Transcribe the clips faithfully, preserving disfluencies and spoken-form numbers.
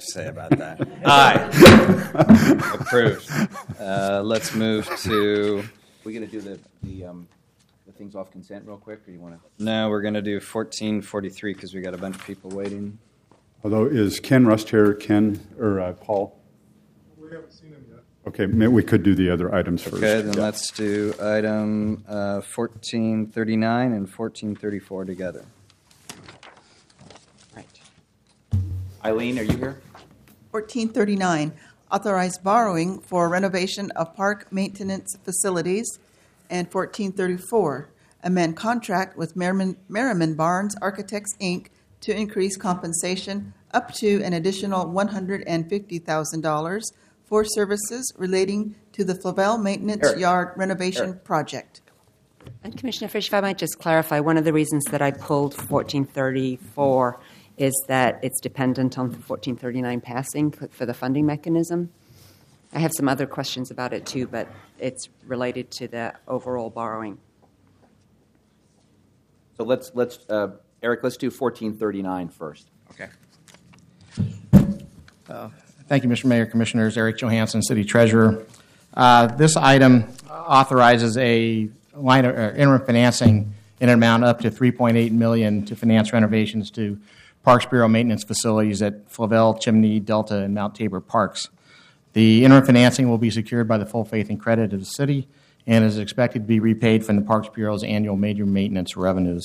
to say about that. Aye. Approved. Uh, let's move to... We're going to do the, the, um, the things off consent real quick, or you want to? No, we're going to do fourteen forty-three because we got a bunch of people waiting. Although, is Ken Rust here, Ken, or uh, Paul? We haven't seen him yet. Okay, maybe we could do the other items first. Okay, then Yeah. let's do item uh, fourteen thirty-nine and fourteen thirty-four together. Right. Eileen, are you here? fourteen thirty-nine, authorize borrowing for renovation of park maintenance facilities. And fourteen thirty-four, amend contract with Merriman, Merriman Barnes Architects, Incorporated to increase compensation up to an additional one hundred fifty thousand dollars for services relating to the Flavel Maintenance Eric. Yard renovation Eric. project. And Commissioner Fish, if I might just clarify, one of the reasons that I pulled fourteen thirty-four is that it's dependent on fourteen thirty-nine passing for the funding mechanism. I have some other questions about it too, but it's related to the overall borrowing. So let's, let's uh, Eric, let's do fourteen thirty-nine first. Okay. Uh, thank you, Mister Mayor, Commissioners. Eric Johansson, City Treasurer. Uh, this item authorizes a line of uh, interim financing in an amount up to three point eight million dollars to finance renovations to Parks Bureau maintenance facilities at Flavel, Chimney, Delta, and Mount Tabor parks. The interim financing will be secured by the full faith and credit of the city and is expected to be repaid from the Parks Bureau's annual major maintenance revenues.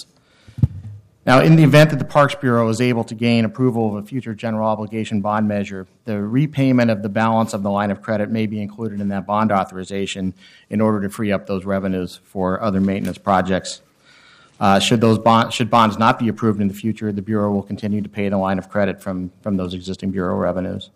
Now, in the event that the Parks Bureau is able to gain approval of a future general obligation bond measure, the repayment of the balance of the line of credit may be included in that bond authorization in order to free up those revenues for other maintenance projects. Uh, should those bond, should bonds not be approved in the future, the Bureau will continue to pay the line of credit from, from those existing Bureau revenues.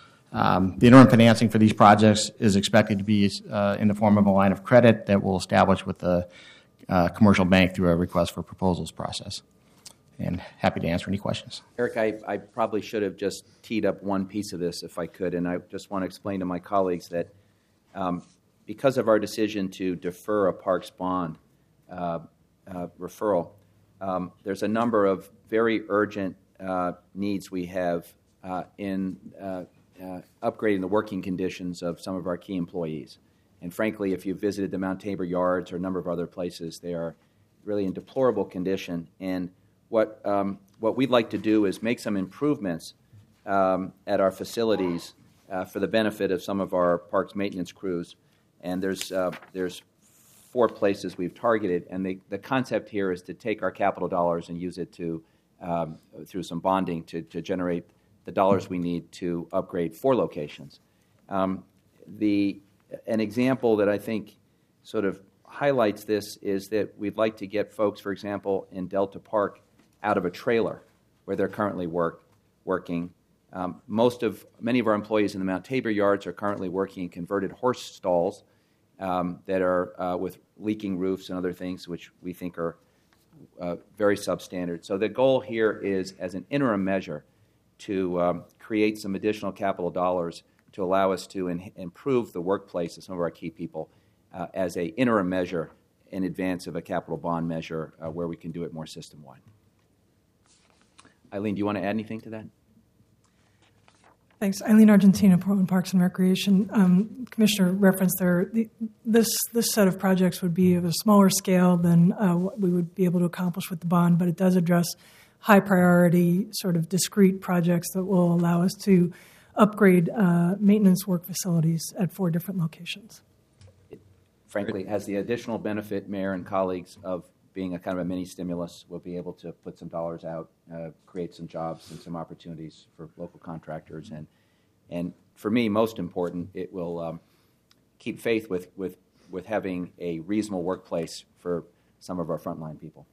Um, the interim financing for these projects is expected to be uh, in the form of a line of credit that will establish with the uh, commercial bank through a request for proposals process. And happy to answer any questions. Eric, I, I probably should have just teed up one piece of this if I could, and I just want to explain to my colleagues that um, because of our decision to defer a parks bond uh, uh, referral, um, there's a number of very urgent uh, needs we have uh, in uh, uh, upgrading the working conditions of some of our key employees. And frankly, if you've visited the Mount Tabor yards or a number of other places, they are really in deplorable condition. And What um, what we'd like to do is make some improvements um, at our facilities uh, for the benefit of some of our parks maintenance crews. And there's uh, there's four places we've targeted. And the, the concept here is to take our capital dollars and use it to um, through some bonding to, to generate the dollars we need to upgrade four locations. Um, the an example that I think sort of highlights this is that we'd like to get folks, for example, in Delta Park, out of a trailer where they're currently work, working. Um, most of, many of our employees in the Mount Tabor yards are currently working in converted horse stalls um, that are uh, with leaking roofs and other things, which we think are uh, very substandard. So the goal here is, as an interim measure, to um, create some additional capital dollars to allow us to in, improve the workplace of some of our key people uh, as an interim measure in advance of a capital bond measure uh, where we can do it more system-wide. Eileen, do you want to add anything to that? Thanks. Eileen Argentina, Portland Parks and Recreation. Um, Commissioner referenced there, the, this this set of projects would be of a smaller scale than uh, what we would be able to accomplish with the bond, but it does address high priority, sort of discrete projects that will allow us to upgrade uh, maintenance work facilities at four different locations. It, frankly, has the additional benefit, Mayor and colleagues, of being a kind of a mini stimulus. We'll be able to put some dollars out, uh, create some jobs and some opportunities for local contractors. And and for me, most important, it will um, keep faith with, with, with having a reasonable workplace for some of our frontline people.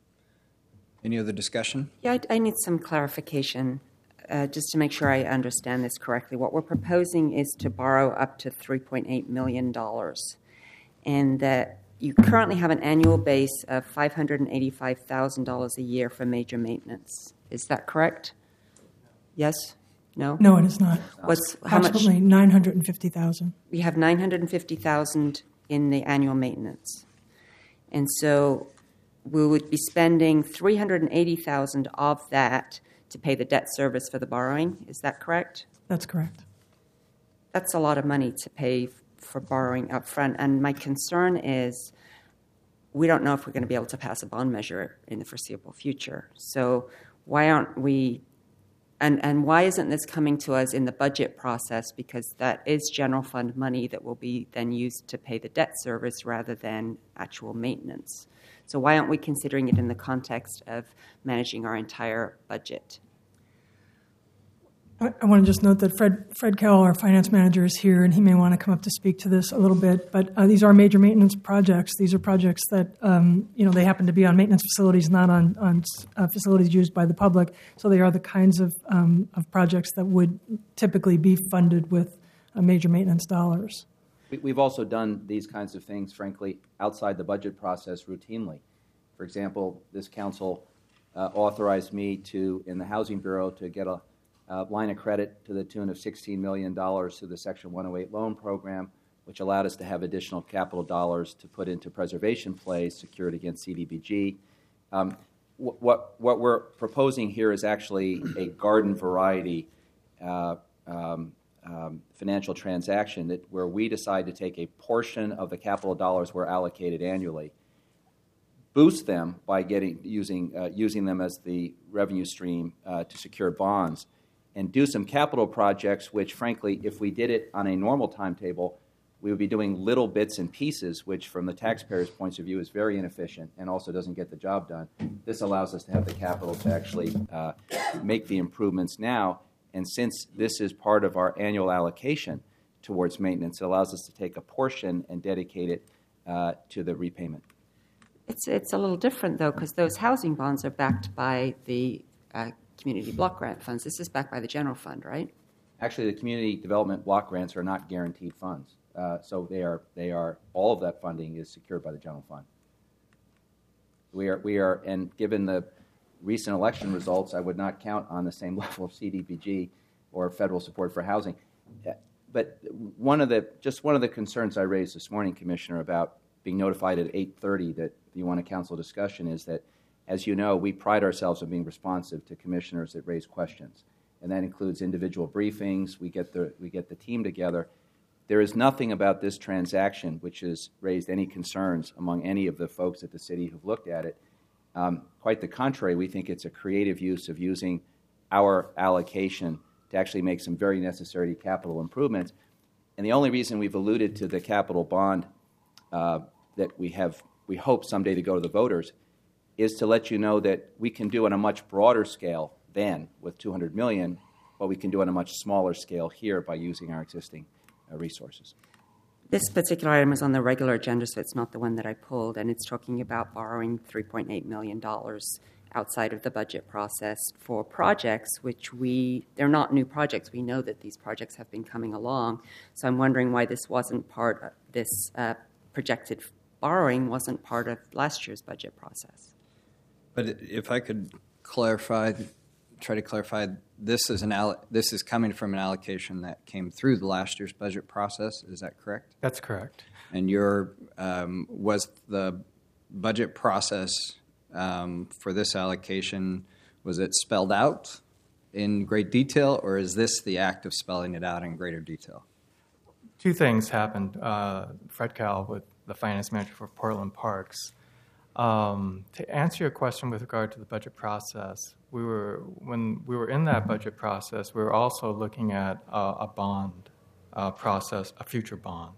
Any other discussion? Yeah, I, I need some clarification uh, just to make sure I understand this correctly. What we're proposing is to borrow up to three point eight million dollars, and that you currently have an annual base of five hundred eighty-five thousand dollars a year for major maintenance. Is that correct? Yes? No? No, it is not. What's how much? Approximately nine hundred fifty thousand dollars. We have nine hundred fifty thousand dollars in the annual maintenance. And so we would be spending three hundred eighty thousand dollars of that to pay the debt service for the borrowing. Is that correct? That's correct. That's a lot of money to pay for borrowing up front. And my concern is we don't know if we're going to be able to pass a bond measure in the foreseeable future. So why aren't we, and, and why isn't this coming to us in the budget process? Because that is general fund money that will be then used to pay the debt service rather than actual maintenance. So why aren't we considering it in the context of managing our entire budget? I, I want to just note that Fred Fred Carroll, our finance manager, is here, and he may want to come up to speak to this a little bit. But uh, these are major maintenance projects. These are projects that um, you know they happen to be on maintenance facilities, not on on uh, facilities used by the public. So they are the kinds of um, of projects that would typically be funded with uh, major maintenance dollars. We've also done these kinds of things, frankly, outside the budget process routinely. For example, this council uh, authorized me to, in the Housing Bureau, to get a, a line of credit to the tune of sixteen million dollars through the Section one oh eight loan program, which allowed us to have additional capital dollars to put into preservation plays secured against C D B G. Um, wh- what, what we're proposing here is actually a garden variety uh, um, Um, financial transaction that where we decide to take a portion of the capital dollars we're allocated annually, boost them by getting using uh, using them as the revenue stream uh, to secure bonds, and do some capital projects which, frankly, if we did it on a normal timetable, we would be doing little bits and pieces, which from the taxpayer's point of view is very inefficient and also doesn't get the job done. This allows us to have the capital to actually uh, make the improvements now. And since this is part of our annual allocation towards maintenance, it allows us to take a portion and dedicate it uh, to the repayment. It's it's a little different, though, because those housing bonds are backed by the uh, community block grant funds. This is backed by the general fund, right? Actually, the community development block grants are not guaranteed funds. Uh, so they are, they are, all of that funding is secured by the general fund. We are, we are, and given the recent election results, I would not count on the same level of C D B G or federal support for housing. But one of the just one of the concerns I raised this morning, Commissioner, about being notified at eight thirty that you want a council discussion is that, as you know, we pride ourselves on being responsive to commissioners that raise questions, and that includes individual briefings. We get the we get the team together. There is nothing about this transaction which has raised any concerns among any of the folks at the city who've looked at it. Um, quite the contrary, we think it's a creative use of using our allocation to actually make some very necessary capital improvements. And the only reason we've alluded to the capital bond uh, that we have, we hope someday to go to the voters, is to let you know that we can do on a much broader scale than with two hundred million dollars, but we can do on a much smaller scale here by using our existing uh, resources. This particular item is on the regular agenda, so it's not the one that I pulled, and it's talking about borrowing three point eight million dollars outside of the budget process for projects which we, they're not new projects. We know that these projects have been coming along, so I'm wondering why this wasn't part of this uh, projected borrowing wasn't part of last year's budget process. But if I could clarify, try to clarify, this is an all, this is coming from an allocation that came through the last year's budget process. Is that correct? That's correct. And your um, was the budget process um, for this allocation, was it spelled out in great detail, or is this the act of spelling it out in greater detail? Two things happened. Uh, Fred Cal, with the finance manager for Portland Parks. Um, to answer your question with regard to the budget process, we were when we were in that budget process, we were also looking at uh, a bond uh, process, a future bond.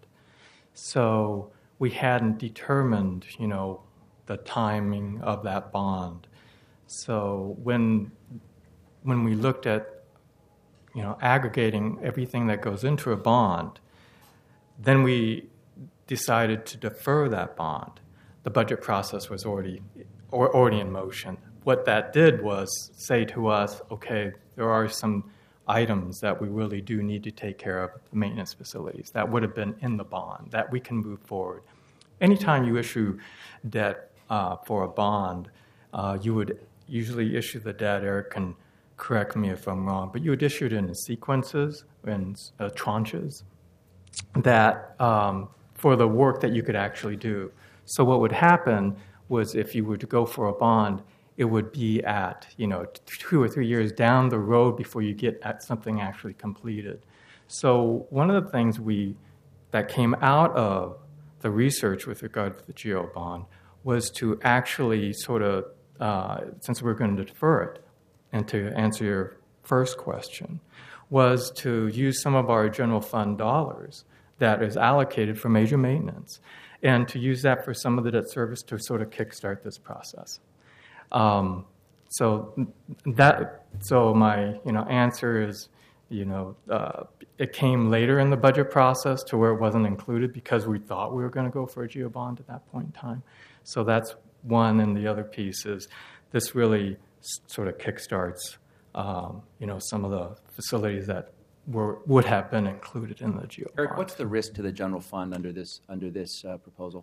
So we hadn't determined, you know, the timing of that bond. So when when we looked at, you know, aggregating everything that goes into a bond, then we decided to defer that bond. The budget process was already or, already in motion. What that did was say to us, okay, there are some items that we really do need to take care of, the maintenance facilities, that would have been in the bond, that we can move forward. Anytime you issue debt uh, for a bond, uh, you would usually issue the debt, Eric can correct me if I'm wrong, but you would issue it in sequences, in uh, tranches, that um, for the work that you could actually do. So what would happen was if you were to go for a bond it would be at, you know, two or three years down the road before you get at something actually completed. So one of the things we that came out of the research with regard to the GEO bond was to actually sort of, uh, since we're going to defer it, and to answer your first question, was to use some of our general fund dollars that is allocated for major maintenance and to use that for some of the debt service to sort of kickstart this process. Um, so that, so my, you know, answer is, you know, uh, it came later in the budget process to where it wasn't included because we thought we were going to go for a GEO bond at that point in time. So that's one, and the other piece is this really s- sort of kickstarts, um, you know, some of the facilities that were would have been included in the GEO Eric, bond. what's the risk to the general fund under this under this uh, proposal?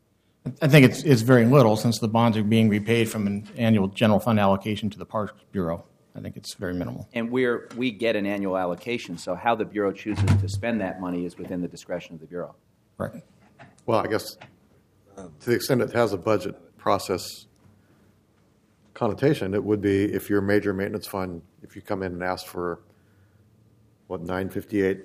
I think it's it's very little since the bonds are being repaid from an annual general fund allocation to the Parks Bureau. I think it's very minimal. And we're we get an annual allocation, so how the Bureau chooses to spend that money is within the discretion of the Bureau. Right. Well, I guess to the extent it has a budget process connotation, it would be if your major maintenance fund, if you come in and ask for, what, nine fifty-eight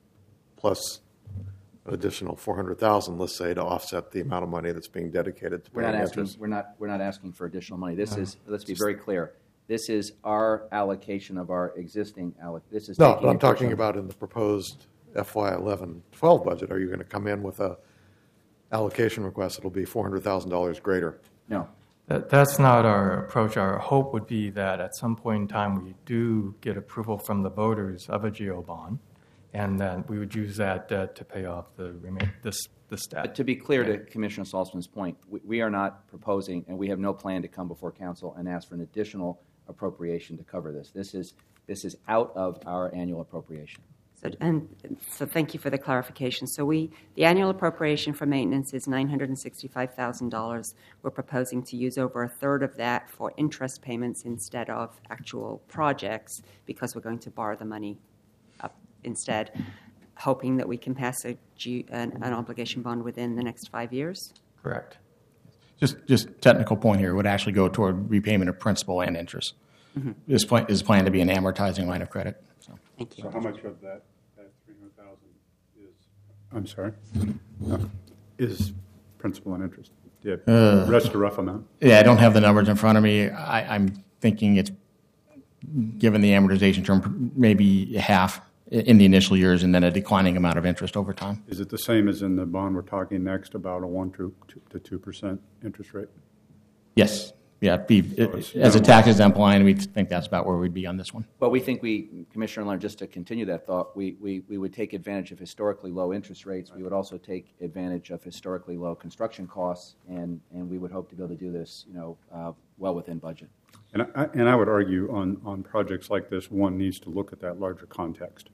plus an additional four hundred thousand, let's say, to offset the amount of money that's being dedicated to We're not paying asking. interest. We're not. We're not asking for additional money. This is. Let's be very clear. This is our allocation of our existing alloc. This is No, taking but I'm into talking account- about in the proposed F Y eleven twelve budget. Are you going to come in with a allocation request that'll be four hundred thousand dollars greater? No. That, that's not our approach. Our hope would be that at some point in time we do get approval from the voters of a GEO bond, and then we would use that debt to pay off the remain this this debt. But to be clear to Commissioner Salzman's point, we, we are not proposing, and we have no plan to come before council and ask for an additional appropriation to cover this. This is this is out of our annual appropriation. So, and so thank you for the clarification. So we, the annual appropriation for maintenance is nine hundred sixty-five thousand dollars. We're proposing to use over a third of that for interest payments instead of actual projects because we're going to borrow the money up instead, hoping that we can pass a G, an, an obligation bond within the next five years. Correct. Just just technical point here, it would actually go toward repayment of principal and interest. Mm-hmm. This plan is planned to be an amortizing line of credit. So. Thank you. So how much of that, that three hundred thousand is, I'm sorry, No, is principal and interest? Yeah, Uh, that's a rough amount. Yeah, I don't have the numbers in front of me. I, I'm thinking it's, given the amortization term, maybe half in the initial years and then a declining amount of interest over time. Is it the same as in the bond we're talking next about a one to to two percent interest rate? Yes. Yeah, be, it's as a minimal. tax exempt line, we think that's about where we'd be on this one. But we think we, Commissioner Leonard, just to continue that thought, we, we, we would take advantage of historically low interest rates. We would also take advantage of historically low construction costs, and, and we would hope to be able to do this, you know, uh, well within budget. And I, and I would argue on, on projects like this, one needs to look at that larger context.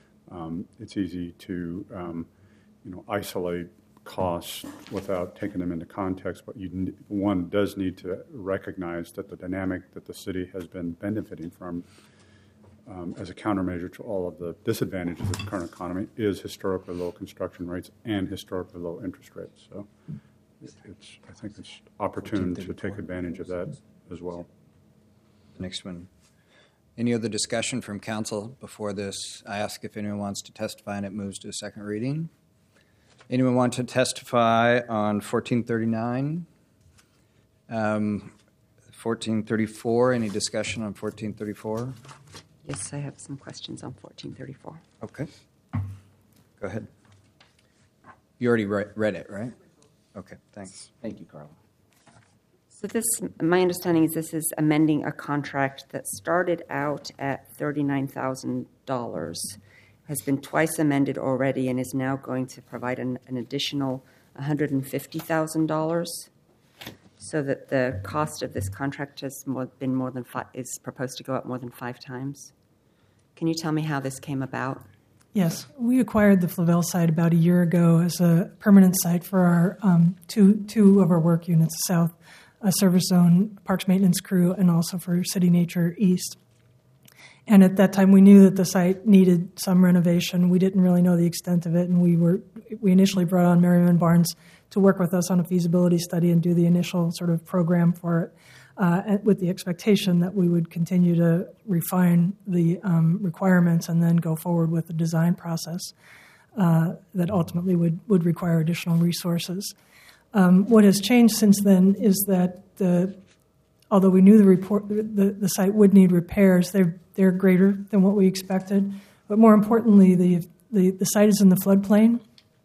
Um, it's easy to, um, you know, isolate costs without taking them into context, but you, n- one does need to recognize that the dynamic that the city has been benefiting from um, as a countermeasure to all of the disadvantages of the current economy is historically low construction rates and historically low interest rates. So it's, I think it's opportune to take advantage of that as well. Next one. Any other discussion from council before this? I ask if anyone wants to testify and it moves to a second reading. Anyone want to testify on fourteen thirty-nine? Um, fourteen thirty-four, any discussion on fourteen thirty-four? Yes, I have some questions on fourteen thirty-four. Okay. Go ahead. You already re- read it, right? Okay, thanks. Thank you, Carla. So this, my understanding is this is amending a contract that started out at thirty-nine thousand dollars, has been twice amended already, and is now going to provide an, an additional one hundred fifty thousand dollars, so that the cost of this contract has more, been more than five, is proposed to go up more than five times. Can you tell me how this came about? Yes, we acquired the Flavel site about a year ago as a permanent site for our um, two two of our work units, South uh, Service Zone Parks Maintenance Crew, and also for City Nature East. And at that time, we knew that the site needed some renovation. We didn't really know the extent of it, and we were we initially brought on Merriman Barnes to work with us on a feasibility study and do the initial sort of program for it. uh, and with the expectation that we would continue to refine the um, requirements and then go forward with the design process uh, that ultimately would, would require additional resources. Um, what has changed since then is that the, although we knew the, report, the, the site would need repairs, they're, they're greater than what we expected. But more importantly, the, the, the site is in the floodplain,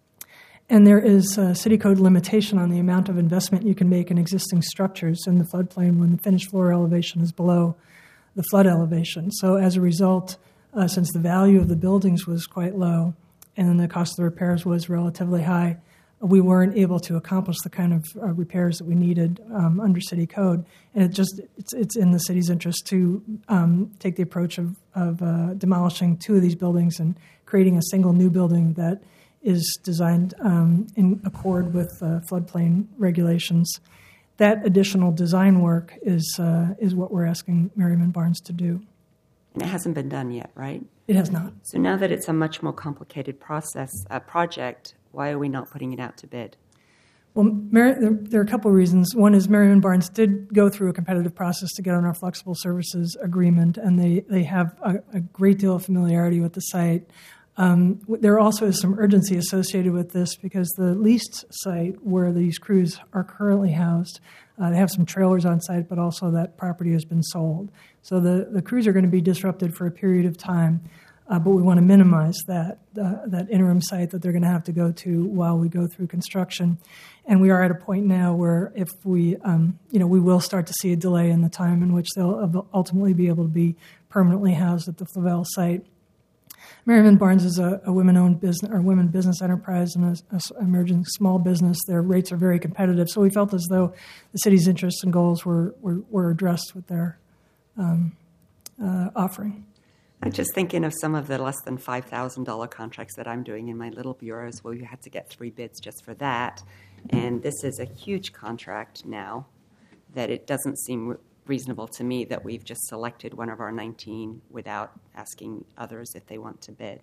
and there is a city code limitation on the amount of investment you can make in existing structures in the floodplain when the finished floor elevation is below the flood elevation. So as a result, uh, since the value of the buildings was quite low and the cost of the repairs was relatively high, we weren't able to accomplish the kind of uh, repairs that we needed um, under city code. And it just it's, it's in the city's interest to um, take the approach of, of uh, demolishing two of these buildings and creating a single new building that is designed um, in accord with uh, floodplain regulations. That additional design work is uh, is what we're asking Merriman Barnes to do. And it hasn't been done yet, right? It has not. So now that it's a much more complicated process, uh, project, why are we not putting it out to bid? Well, Mer- there, there are a couple of reasons. One is Merriman Barnes did go through a competitive process to get on our flexible services agreement, and they, they have a, a great deal of familiarity with the site. Um, there also is some urgency associated with this because the leased site where these crews are currently housed, uh, they have some trailers on site, but also that property has been sold. So the, the crews are going to be disrupted for a period of time, uh, but we want to minimize that, uh, that interim site that they're going to have to go to while we go through construction. And we are at a point now where if we, um, you know, we will start to see a delay in the time in which they'll ultimately be able to be permanently housed at the Flavel site. Merriman Barnes is a, a women-owned business or women business enterprise and an emerging small business. Their rates are very competitive, so we felt as though the city's interests and goals were were, were addressed with their um, uh, offering. I'm just thinking of some of the less than five thousand dollars contracts that I'm doing in my little bureaus where you had to get three bids just for that. And this is a huge contract now that it doesn't seem re- reasonable to me that we've just selected one of our nineteen without asking others if they want to bid.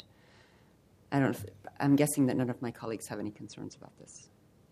I don't. I'm guessing that none of my colleagues have any concerns about this.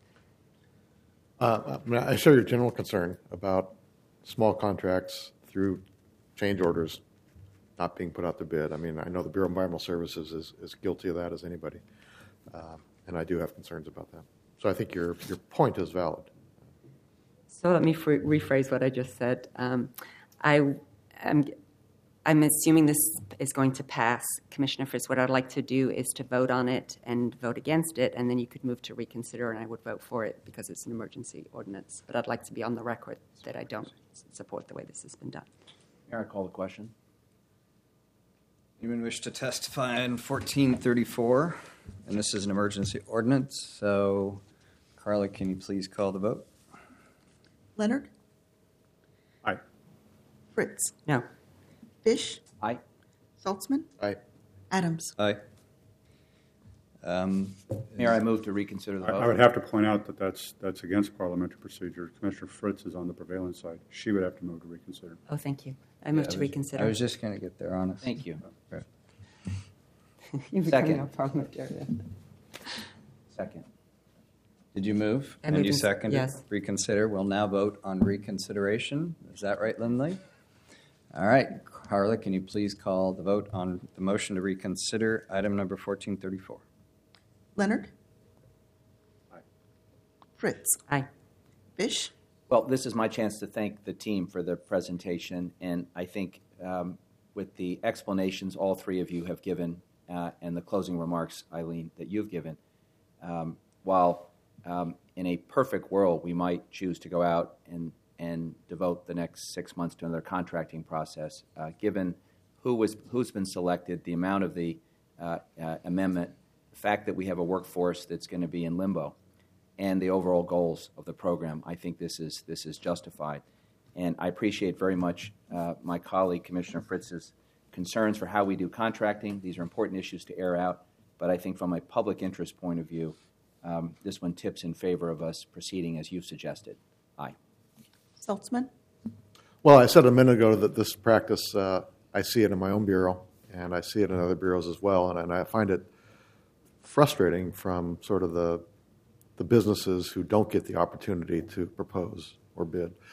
Uh, I, mean, I share your general concern about small contracts through change orders not being put out to bid. I mean, I know the Bureau of Environmental Services is, is guilty of that as anybody, uh, and I do have concerns about that. So I think your your point is valid. So let me fr- rephrase what I just said. Um, I am. I'm assuming this is going to pass. Commissioner Fritz, what I'd like to do is to vote on it and vote against it, and then you could move to reconsider, and I would vote for it because it's an emergency ordinance. But I'd like to be on the record that I don't support the way this has been done. May I call the question? Anyone wish to testify on fourteen thirty-four? And this is an emergency ordinance, so Carla, can you please call the vote? Leonard? Aye. Fritz? No. Fish? Aye. Saltzman? Aye. Adams? Aye. Um, Mayor, I move to reconsider the I, vote. I would have to point out that that's that's against parliamentary procedure. Commissioner Fritz is on the prevailing side. She would have to move to reconsider. Oh, thank you. I move yeah, to I was- reconsider. I was just going to get there, honest. Thank you. Right. You're Second. becoming a parliamentarian. Second. Did you move? I And moved you in- seconded? yes. Reconsider. We'll now vote on reconsideration. Is that right, Lindley? All right. Carla, can you please call the vote on the motion to reconsider item number fourteen thirty-four? Leonard? Aye. Fritz? Aye. Fish? Well, this is my chance to thank the team for the presentation, and I think um, with the explanations all three of you have given uh, and the closing remarks, Eileen, that you've given, um, while um, in a perfect world we might choose to go out and, and devote the next six months to another contracting process, uh, given who was, who's been selected, the amount of the uh, uh, amendment, the fact that we have a workforce that's going to be in limbo, and the overall goals of the program, I think this is this is justified. And I appreciate very much uh, my colleague, Commissioner Fritz's concerns for how we do contracting. These are important issues to air out, but I think from a public interest point of view, um, this one tips in favor of us proceeding as you suggested. Aye. Saltzman? Well, I said a minute ago that this practice, uh, I see it in my own bureau, and I see it in other bureaus as well, and, and I find it frustrating from sort of the the businesses who don't get the opportunity to propose or bid.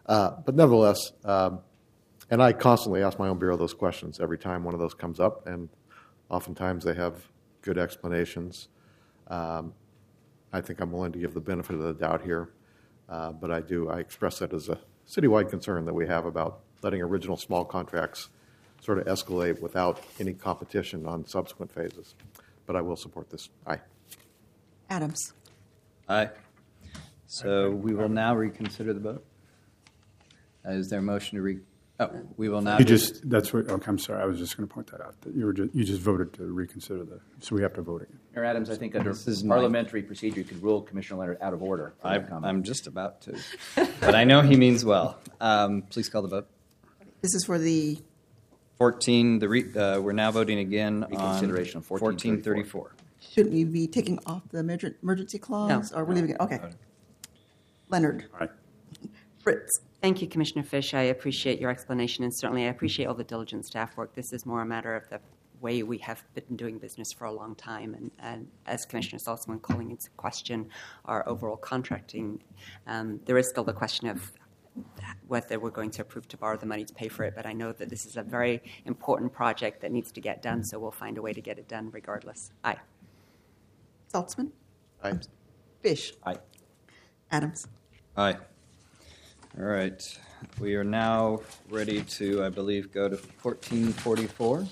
Uh, but nevertheless, um, and I constantly ask my own bureau those questions every time one of those comes up, and oftentimes they have good explanations. Um, I think I'm willing to give the benefit of the doubt here, uh, but I do, I express that as a citywide concern that we have about letting original small contracts sort of escalate without any competition on subsequent phases. But I will support this. Aye. Adams. Aye. So we will now reconsider the vote. Uh, Is there a motion to re, oh, we will now. You just, that's what, okay, I'm sorry, I was just going to point that out, that you were just, you just voted to reconsider the, so we have to vote again. Mayor Adams, I think under This is parliamentary procedure, you could rule Commissioner Leonard out of order. for I, that comment. I'm just about to, but I know he means well. Um, please call the vote. This is for the, fourteen, the re, uh, we're now voting again on Reconsideration of fourteen thirty-four. shouldn't we be taking off the emergen- emergency clause? No. Or we're leaving it? Okay. Leonard. Aye. Fritz. Thank you, Commissioner Fish. I appreciate your explanation, and certainly I appreciate all the diligent staff work. This is more a matter of the way we have been doing business for a long time, and, and as Commissioner Saltzman calling into question our overall contracting, um, there is still the question of whether we're going to approve to borrow the money to pay for it, but I know that this is a very important project that needs to get done, so we'll find a way to get it done regardless. Aye. Saltzman. Aye. Fish. Aye. Adams. Aye. All right. We are now ready to, I believe, go to fourteen forty-four.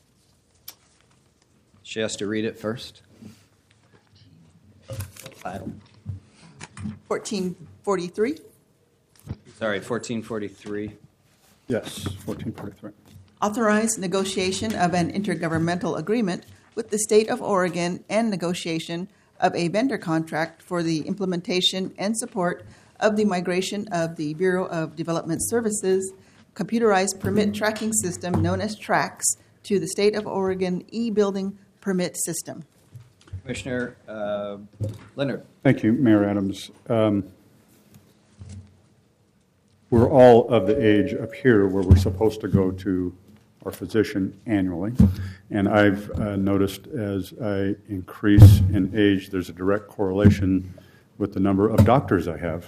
She has to read it first. Title. fourteen forty-three. Sorry, fourteen forty-three. Yes, fourteen forty-three. Authorize negotiation of an intergovernmental agreement with the state of Oregon and negotiation of a vendor contract for the implementation and support of the migration of the Bureau of Development Services computerized permit tracking system known as TRAX to the state of Oregon e-building permit system. Commissioner uh, Leonard. Thank you, Mayor Adams. Um, we're all of the age up here where we're supposed to go to our physician annually, and I've uh, noticed as I increase in age, there's a direct correlation with the number of doctors I have.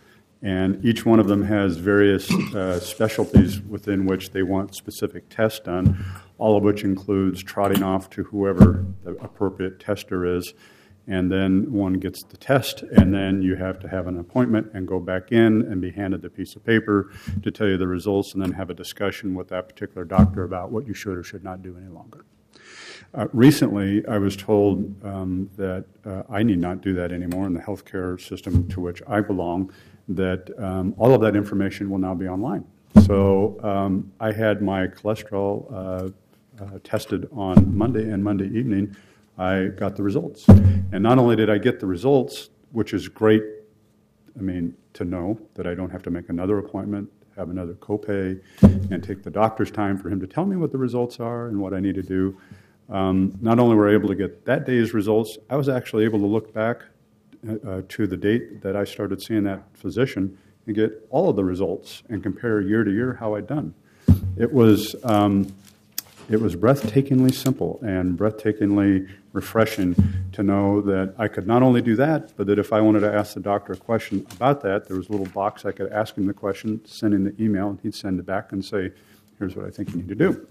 And each one of them has various uh, specialties within which they want specific tests done, all of which includes trotting off to whoever the appropriate tester is. And then one gets the test, and then you have to have an appointment and go back in and be handed the piece of paper to tell you the results, and then have a discussion with that particular doctor about what you should or should not do any longer. Uh, recently, I was told um, that uh, I need not do that anymore in the healthcare system to which I belong, that um, all of that information will now be online. So um, I had my cholesterol uh, uh, tested on Monday, and Monday evening I got the results. And not only did I get the results, which is great, I mean, to know that I don't have to make another appointment, have another copay, and take the doctor's time for him to tell me what the results are and what I need to do. Um, not only were I able to get that day's results, I was actually able to look back uh, to the date that I started seeing that physician and get all of the results and compare year to year how I'd done. It was um, it was breathtakingly simple and breathtakingly refreshing to know that I could not only do that, but that if I wanted to ask the doctor a question about that, there was a little box I could ask him the question, send in the email, and he'd send it back and say, here's what I think you need to do.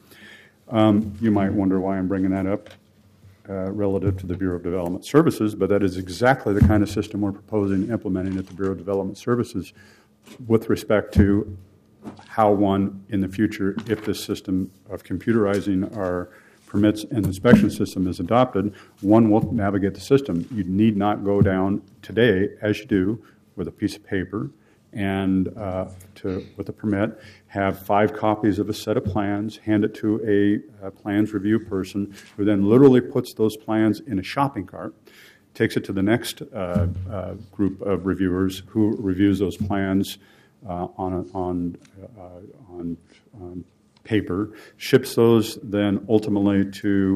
Um, you might wonder why I'm bringing that up uh, relative to the Bureau of Development Services, but that is exactly the kind of system we're proposing implementing at the Bureau of Development Services with respect to how one, in the future, if this system of computerizing our permits and inspection system is adopted, one will navigate the system. You need not go down today, as you do, with a piece of paper and uh, to, with a permit, have five copies of a set of plans, hand it to a, a plans review person who then literally puts those plans in a shopping cart, takes it to the next uh, uh, group of reviewers who reviews those plans uh, on, a, on, uh, on um, paper, ships those then ultimately to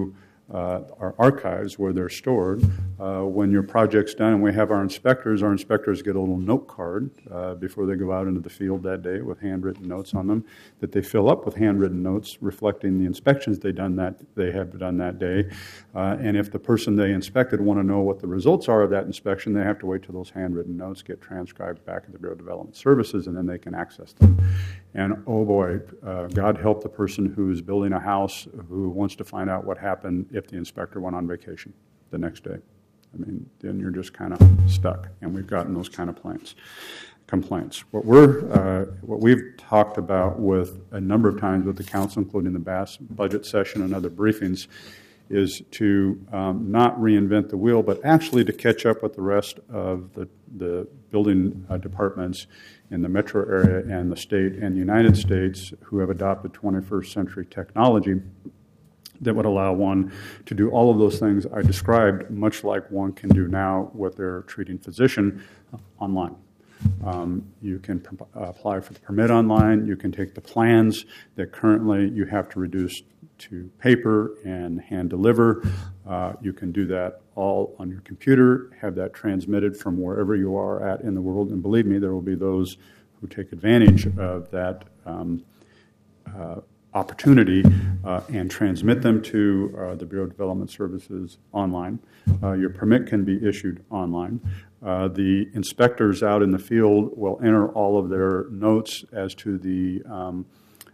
uh, our archives where they're stored. Uh, when your project's done and we have our inspectors, our inspectors get a little note card uh, before they go out into the field that day with handwritten notes on them that they fill up with handwritten notes reflecting the inspections they done that they have done that day. Uh, and if the person they inspected want to know what the results are of that inspection, they have to wait till those handwritten notes get transcribed back at the Bureau of Development Services, and then they can access them. And oh boy, uh, God help the person who's building a house who wants to find out what happened if the inspector went on vacation the next day. I mean, then you're just kind of stuck, and we've gotten those kind of plans, complaints. What we're, uh, what we've talked about with a number of times with the council, including the Bass budget session and other briefings, is to um, not reinvent the wheel, but actually to catch up with the rest of the, the building uh, departments in the metro area and the state and the United States who have adopted twenty-first century technology that would allow one to do all of those things I described, much like one can do now with their treating physician uh, online. Um, you can pr- apply for the permit online. You can take the plans that currently you have to reduce to paper and hand deliver. Uh, you can do that all on your computer, have that transmitted from wherever you are at in the world. And believe me, there will be those who take advantage of that um, uh, opportunity uh, and transmit them to uh, the Bureau of Development Services online. Uh, your permit can be issued online. Uh, the inspectors out in the field will enter all of their notes as to the um,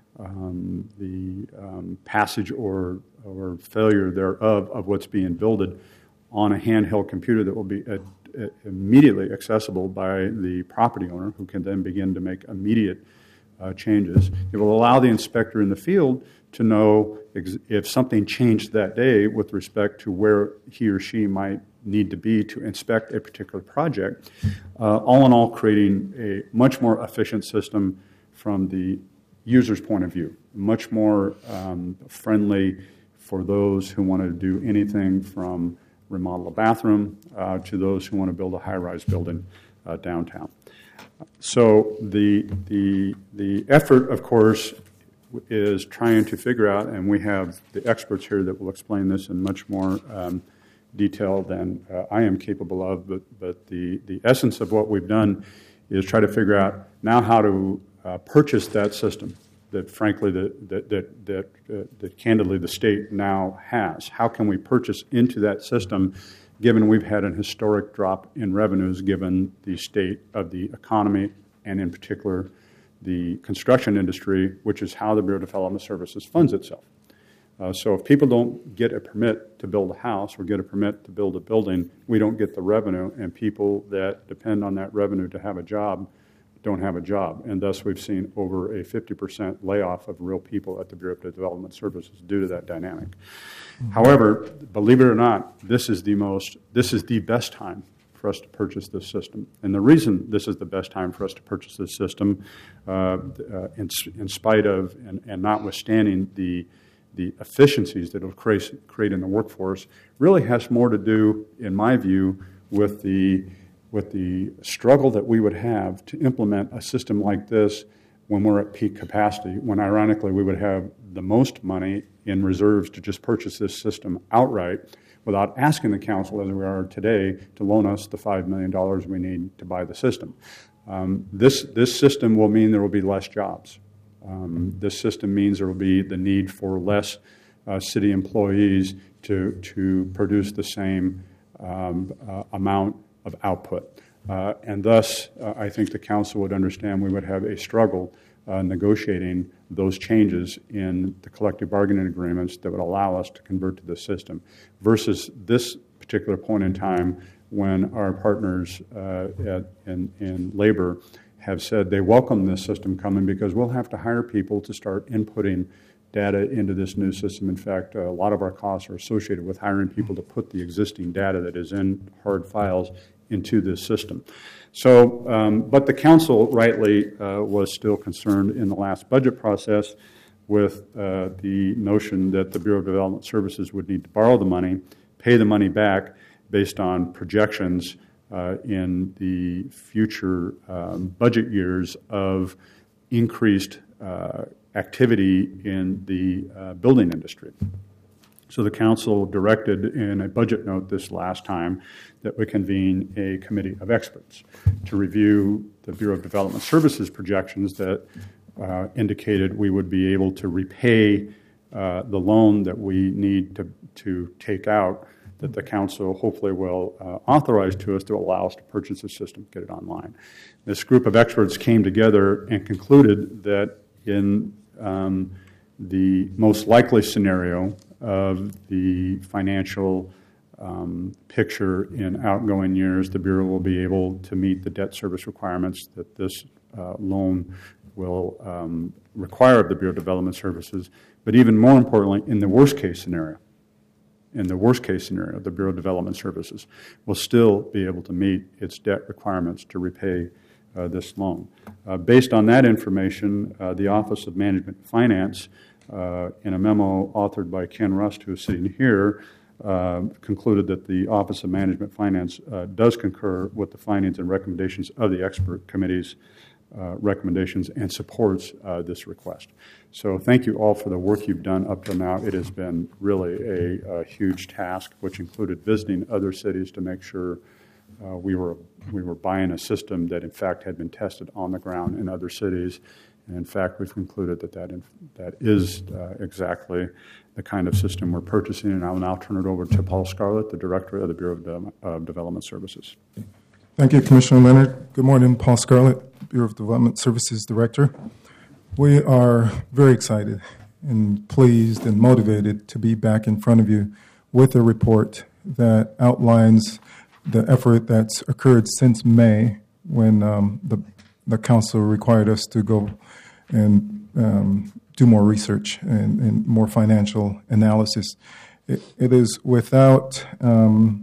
um, the um, passage or or failure thereof of what's being builded on a handheld computer that will be ad, ad, immediately accessible by the property owner, who can then begin to make immediate Uh, changes. It will allow the inspector in the field to know ex- if something changed that day with respect to where he or she might need to be to inspect a particular project. Uh, all in all, creating a much more efficient system from the user's point of view, much more um, friendly for those who want to do anything from remodel a bathroom uh, to those who want to build a high-rise building uh, downtown. So the, the, the effort, of course, is trying to figure out, and we have the experts here that will explain this in much more um, detail than uh, I am capable of, but, but the, the essence of what we've done is try to figure out now how to uh, purchase that system that, frankly, that, that, that, that, uh, that candidly the state now has. How can we purchase into that system, given we've had an historic drop in revenues given the state of the economy and in particular the construction industry, which is how the Bureau of Development Services funds itself. Uh, so if people don't get a permit to build a house or get a permit to build a building, we don't get the revenue, and people that depend on that revenue to have a job don't have a job. And thus we've seen over a fifty percent layoff of real people at the Bureau of Development Services due to that dynamic. Mm-hmm. However, believe it or not, this is the most, this is the best time for us to purchase this system. And the reason this is the best time for us to purchase this system, uh, uh, in, in spite of and, and notwithstanding the the efficiencies that it'll create, create in the workforce, really has more to do, in my view, with the with the struggle that we would have to implement a system like this when we're at peak capacity, when ironically we would have the most money in reserves to just purchase this system outright without asking the council, as we are today, to loan us the five million dollars we need to buy the system. Um, this, this system will mean there will be less jobs. Um, this system means there will be the need for less uh, city employees to, to produce the same um, uh, amount of output. Uh, and thus, uh, I think the council would understand we would have a struggle uh, negotiating those changes in the collective bargaining agreements that would allow us to convert to this system versus this particular point in time when our partners uh, at, in, in labor have said they welcome this system coming because we'll have to hire people to start inputting data into this new system. In fact, uh, a lot of our costs are associated with hiring people to put the existing data that is in hard files into this system. So, um, but the council rightly uh, was still concerned in the last budget process with uh, the notion that the Bureau of Development Services would need to borrow the money, pay the money back based on projections uh, in the future um, budget years of increased uh, activity in the uh, building industry. So the council directed in a budget note this last time that we convene a committee of experts to review the Bureau of Development Services projections that uh, indicated we would be able to repay uh, the loan that we need to, to take out, that the council hopefully will uh, authorize to us to allow us to purchase the system, get it online. This group of experts came together and concluded that in um, the most likely scenario of the financial um, picture in outgoing years, the Bureau will be able to meet the debt service requirements that this uh, loan will um, require of the Bureau of Development Services. But even more importantly, in the worst case scenario, in the worst case scenario, the Bureau of Development Services will still be able to meet its debt requirements to repay uh, this loan. Uh, based on that information, uh, the Office of Management and Finance, uh, in a memo authored by Ken Rust, who is sitting here, uh, concluded that the Office of Management and Finance uh, does concur with the findings and recommendations of the expert committee's Uh, recommendations and supports uh, this request. So thank you all for the work you've done up till now. It has been really a, a huge task, which included visiting other cities to make sure uh, we were we were buying a system that in fact had been tested on the ground in other cities. And in fact, we've concluded that that, in, that is uh, exactly the kind of system we're purchasing. And I will now turn it over to Paul Scarlett, the Director of the Bureau of, De- of Development Services. Thank you, Commissioner Leonard. Good morning, Paul Scarlett, Bureau of Development Services Director. We are very excited and pleased and motivated to be back in front of you with a report that outlines the effort that's occurred since May, when um, the, the council required us to go and um, do more research and, and more financial analysis. It, it is without um,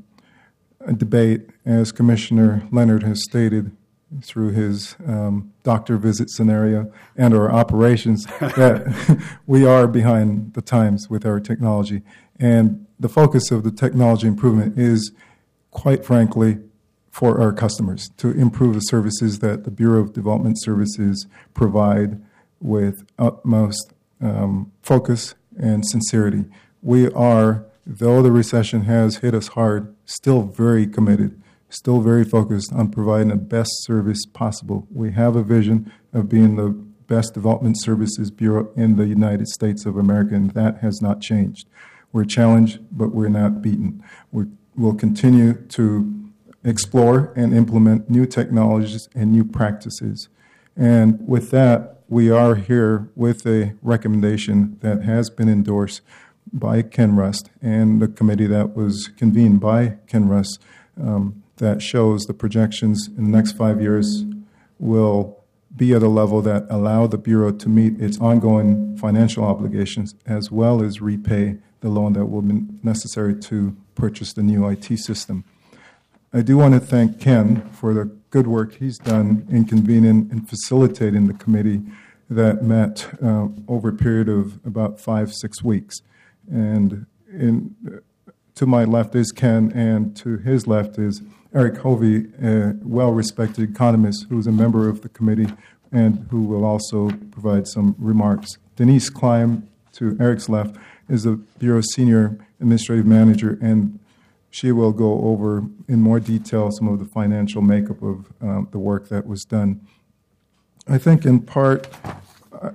a debate, as Commissioner Leonard has stated through his um, doctor visit scenario and our operations, that we are behind the times with our technology. And the focus of the technology improvement is, quite frankly, for our customers, to improve the services that the Bureau of Development Services provide with utmost um, focus and sincerity. We are, though the recession has hit us hard, still very committed, still very focused on providing the best service possible. We have a vision of being the best development services bureau in the United States of America, and that has not changed. We're challenged, but we're not beaten. We will continue to explore and implement new technologies and new practices. And with that, we are here with a recommendation that has been endorsed by Ken Rust and the committee that was convened by Ken Rust, um, that shows the projections in the next five years will be at a level that allow the Bureau to meet its ongoing financial obligations as well as repay the loan that will be necessary to purchase the new I T system. I do want to thank Ken for the good work he's done in convening and facilitating the committee that met uh, over a period of about five, six weeks. And in, uh, to my left is Ken, and to his left is Eric Hovey, a well-respected economist who's a member of the committee and who will also provide some remarks. Denise Klein, to Eric's left, is the Bureau's senior administrative manager, and she will go over in more detail some of the financial makeup of um, the work that was done. I think in part, uh,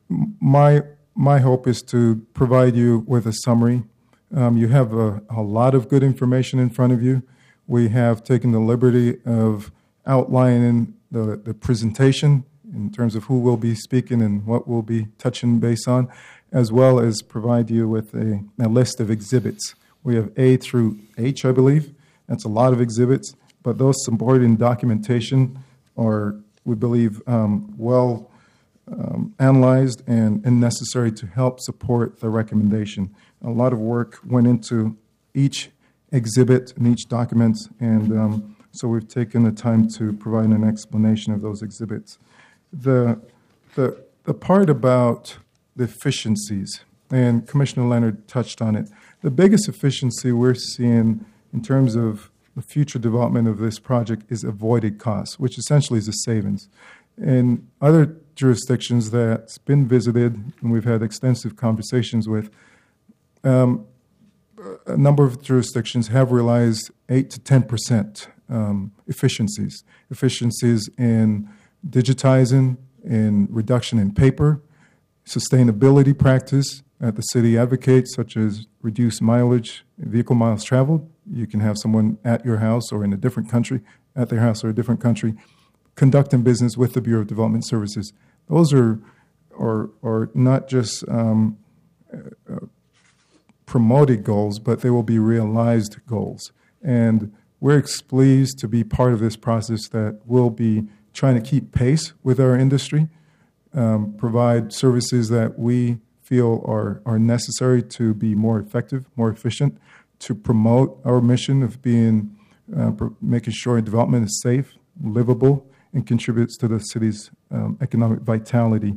my my hope is to provide you with a summary. Um, you have a, a lot of good information in front of you. We have taken the liberty of outlining the, the presentation in terms of who will be speaking and what we'll be touching base on, as well as provide you with a, a list of exhibits. We have A through H, I believe. That's a lot of exhibits, but those supporting documentation are, we believe, um, well um, analyzed and, and necessary to help support the recommendation. A lot of work went into each exhibit and each document, and um, so we've taken the time to provide an explanation of those exhibits. The, the, the part about the efficiencies, and Commissioner Leonard touched on it, the biggest efficiency we're seeing in terms of the future development of this project is avoided costs, which essentially is a savings. In other jurisdictions that's been visited and we've had extensive conversations with, um, a number of jurisdictions have realized eight to ten percent um, efficiencies, efficiencies in digitizing, in reduction in paper, sustainability practice that the city advocates, such as reduced mileage, vehicle miles traveled. You can have someone at your house or in a different country, at their house or a different country, conducting business with the Bureau of Development Services. Those are, are, are not just um, uh, promoted goals, but they will be realized goals. And we're pleased to be part of this process that will be trying to keep pace with our industry, um, provide services that we feel are, are necessary to be more effective, more efficient, to promote our mission of being, uh, making sure development is safe, livable, and contributes to the city's um, economic vitality.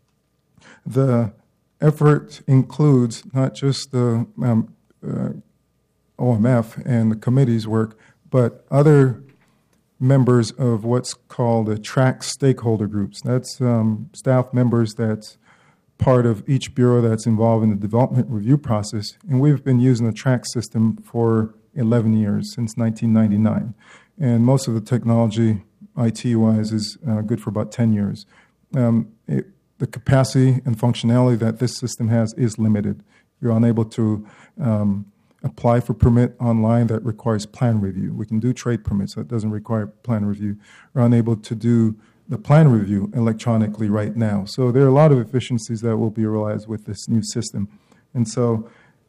The effort includes not just the um, uh, O M F and the committee's work, but other members of what's called the track stakeholder groups. That's um, staff members that's part of each bureau that's involved in the development review process. And we've been using the track system for eleven years, since nineteen ninety-nine. And most of the technology, I T-wise, is uh, good for about ten years. Um, it, the capacity and functionality that this system has is limited. You're unable to um, apply for permit online that requires plan review. We can do trade permits that doesn't require plan review. We're unable to do the plan review electronically right now. So there are a lot of efficiencies that will be realized with this new system. And so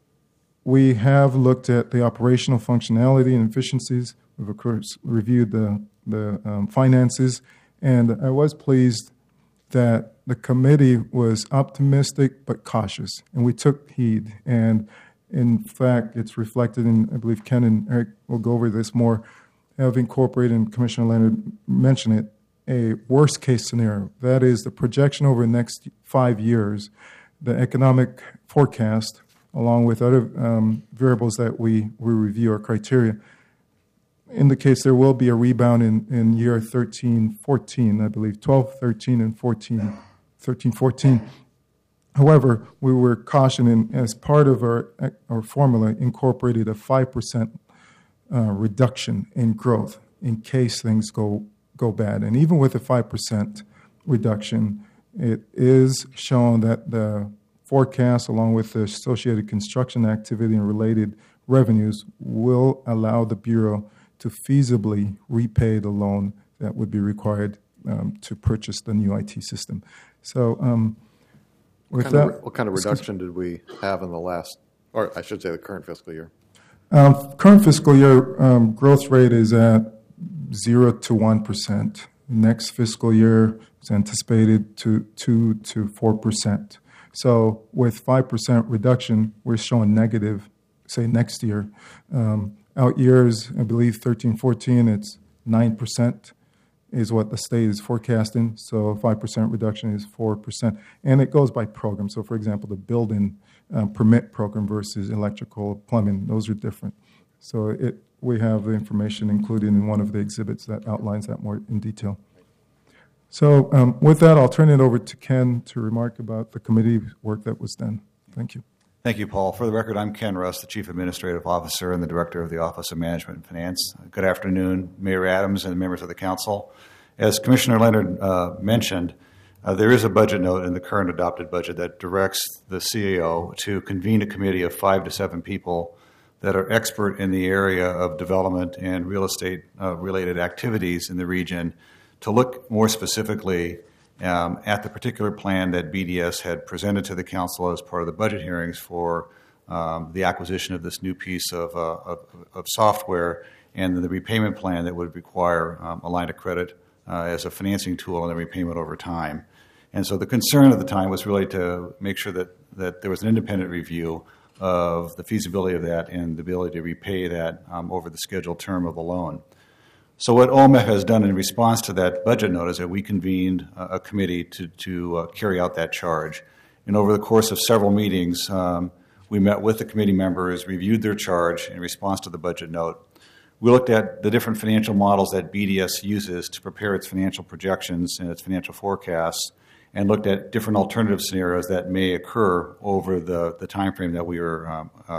we have looked at the operational functionality and efficiencies. We've, of course, reviewed the, the um, finances. And I was pleased that the committee was optimistic but cautious. And we took heed. And in fact, it's reflected in, I believe Ken and Eric will go over this more, have incorporated, and Commissioner Leonard mentioned it, a worst-case scenario. That is the projection over the next five years, the economic forecast, along with other um, variables that we, we review, our criteria, indicates there will be a rebound in, in year thirteen, fourteen, I believe, twelve, thirteen, and fourteen, thirteen, fourteen. However, we were cautioning, as part of our, our formula, incorporated a five percent uh, reduction in growth in case things go go bad. And even with a five percent reduction, it is shown that the forecast, along with the associated construction activity and related revenues, will allow the Bureau to feasibly repay the loan that would be required um, to purchase the new I T system. So um, with what that... Kind of, what kind of reduction did we have in the last, or I should say the current fiscal year? Um, current fiscal year um, growth rate is at zero to one percent. Next fiscal year is anticipated to two to four percent. So with five percent reduction, we're showing negative, say, next year. Um, out years, I believe thirteen, fourteen, it's nine percent is what the state is forecasting. So five percent reduction is four percent. And it goes by program. So, for example, the building um, permit program versus electrical, plumbing, those are different. So it we have the information included in one of the exhibits that outlines that more in detail. So um, with that, I'll turn it over to Ken to remark about the committee work that was done. Thank you. Thank you, Paul. For the record, I'm Ken Russ, the Chief Administrative Officer and the Director of the Office of Management and Finance. Good afternoon, Mayor Adams and members of the Council. As Commissioner Leonard uh, mentioned, uh, there is a budget note in the current adopted budget that directs the C A O to convene a committee of five to seven people that are expert in the area of development and real estate uh, related activities in the region to look more specifically um, at the particular plan that B D S had presented to the council as part of the budget hearings for um, the acquisition of this new piece of, uh, of, of software and the repayment plan that would require um, a line of credit uh, as a financing tool and the repayment over time. And so the concern at the time was really to make sure that, that there was an independent review of the feasibility of that and the ability to repay that um, over the scheduled term of the loan. So what O M F has done in response to that budget note is that we convened a, a committee to, to uh, carry out that charge. And over the course of several meetings, um, we met with the committee members, reviewed their charge in response to the budget note. We looked at the different financial models that B D S uses to prepare its financial projections and its financial forecasts, and looked at different alternative scenarios that may occur over the, the time frame that we were um, uh,